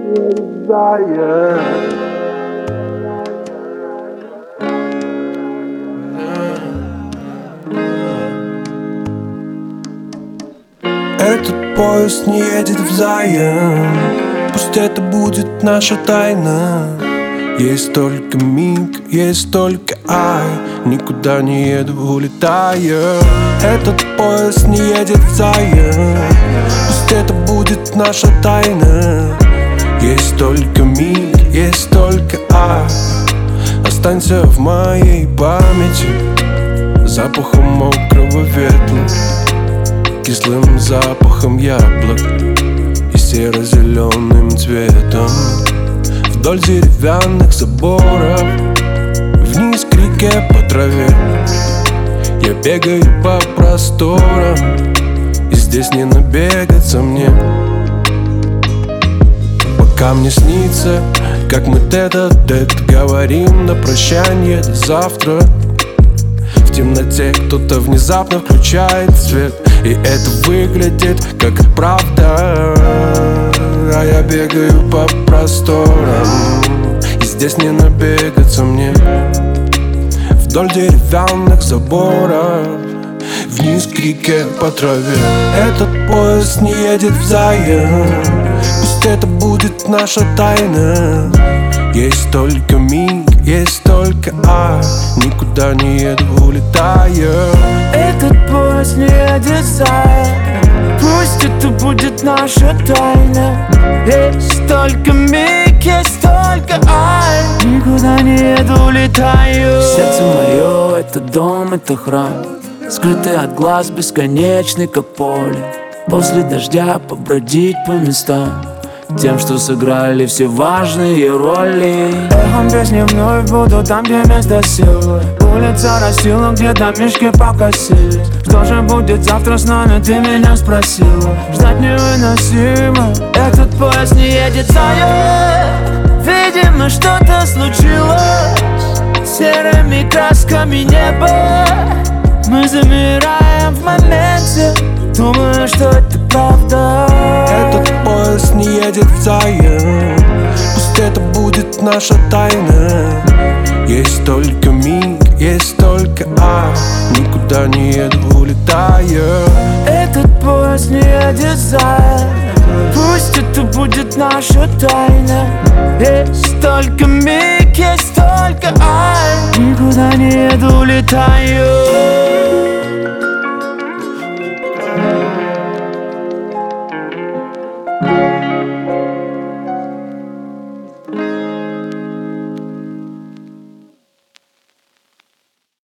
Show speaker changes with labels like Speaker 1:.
Speaker 1: Этот поезд не едет взаим, пусть это будет наша тайна. Есть только миг, есть только ай, никуда не еду, улетаю. Этот поезд не едет взаим, пусть это будет наша тайна. Есть только миг, есть только ай, останься в моей памяти запахом мокрого ветра, кислым запахом яблок и серо-зеленым цветом. Вдоль деревянных заборов, вниз к реке по траве, я бегаю по просторам, и здесь не набегаться мне. Пока мне снится, как мы тет-а-тет говорим на прощанье до завтра. В темноте кто-то внезапно включает свет, и это выглядит как правда. А я бегаю по просторам, и здесь не набегаться мне. Вдоль деревянных заборов, вниз к реке по траве. Этот поезд не едет взаим, пусть это будет наша тайна. Есть только миг, есть только ай, никуда не еду, улетаю.
Speaker 2: Этот поезд не едет взаим, пусть это будет наша тайна. Есть только миг, есть только ай, никуда не еду, улетаю. Сердце мое — это дом, это храм, скрытый от глаз, бесконечный, как поле. После дождя побродить по местам, тем, что сыграли все важные роли. Эхом песни вновь буду там, где место силы. Улица растила, где-то мишки покосились. Что же будет завтра с нами, ты меня спросила. Ждать невыносимо, этот поезд не едет взаим. Видимо, что-то случилось с серыми красками неба. Мы замираем в моменте, думаю, что это правда.
Speaker 1: Этот поезд не едет взаим, пусть это будет наша тайна. Есть только миг, есть только ай, никуда не еду, улетаю.
Speaker 2: Этот поезд не едет взаим, пусть это будет наша тайна. Есть только миг, есть только ай, никуда не еду, улетаю.